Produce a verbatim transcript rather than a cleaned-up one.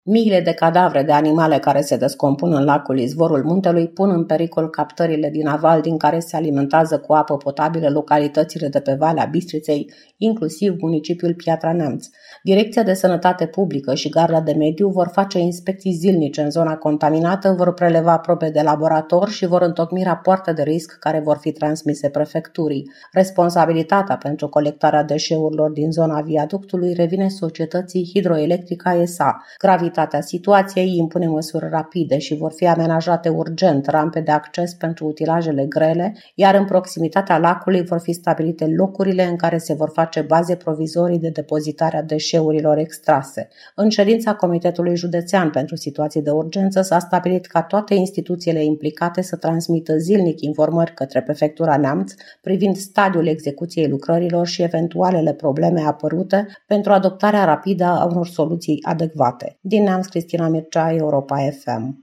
Miile de cadavre de animale care se descompun în lacul Izvorul Muntelui pun în pericol captările din aval din care se alimentează cu apă potabilă localitățile de pe Valea Bistriței, inclusiv municipiul Piatra Neamț. Direcția de Sănătate Publică și Garda de Mediu vor face inspecții zilnice în zona contaminată, vor preleva probe de laborator și vor întocmi rapoarte de risc care vor fi transmise prefecturii. Responsabilitatea pentru colectarea deșeurilor din zona viaductului revine societății Hidroelectrica S A. Gravitatea situației impune măsuri rapide și vor fi amenajate urgent rampe de acces pentru utilajele grele, iar în proximitatea lacului vor fi stabilite locurile în care se vor face baze provizorii de depozitare a deșeurilor extrase. În ședința Comitetului Județean pentru Situații de Urgență s-a stabilit ca toate instituțiile implicate să transmită zilnic informări către Prefectura Neamț privind stadiul execuției lucrărilor și eventualele probleme apărute pentru adoptarea rapidă a unor soluții adecvate. Din Neamț, Cristina Mircea, Europa F M.